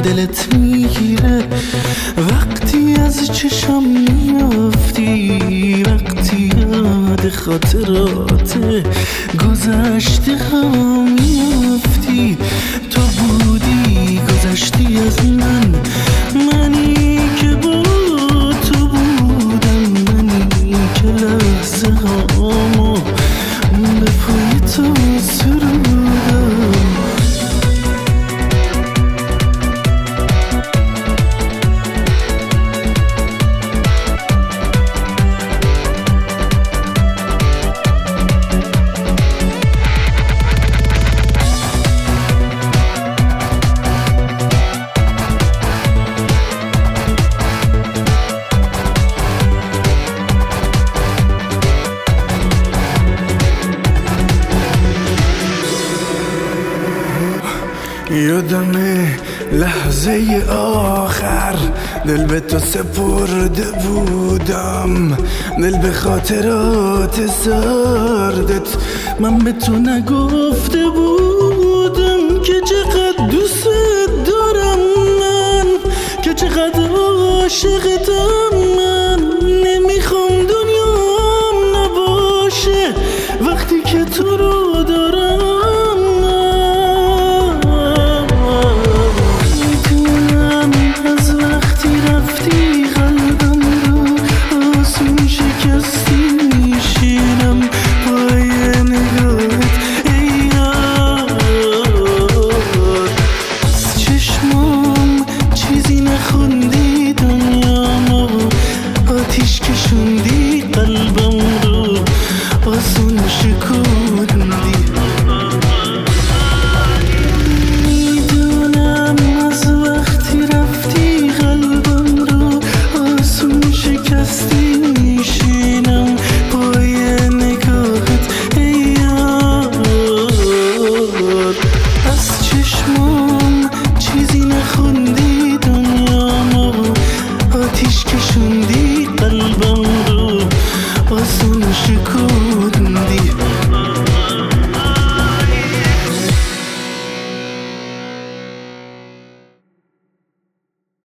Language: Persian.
دلت میگیره وقتی از چشم میافتی، وقتی یاد خاطرات گذشته هم میافتی. تو بودی گذشتی از من، منی که با تو بودم، منی که لحظه هامو به پای تو سرودم. یادمه لحظه آخر دل به تو سپرده بودم، دل به خاطرات سردت من به تو نگفته بودم که چقدر دوست دارم، من که چقدر عاشقتم.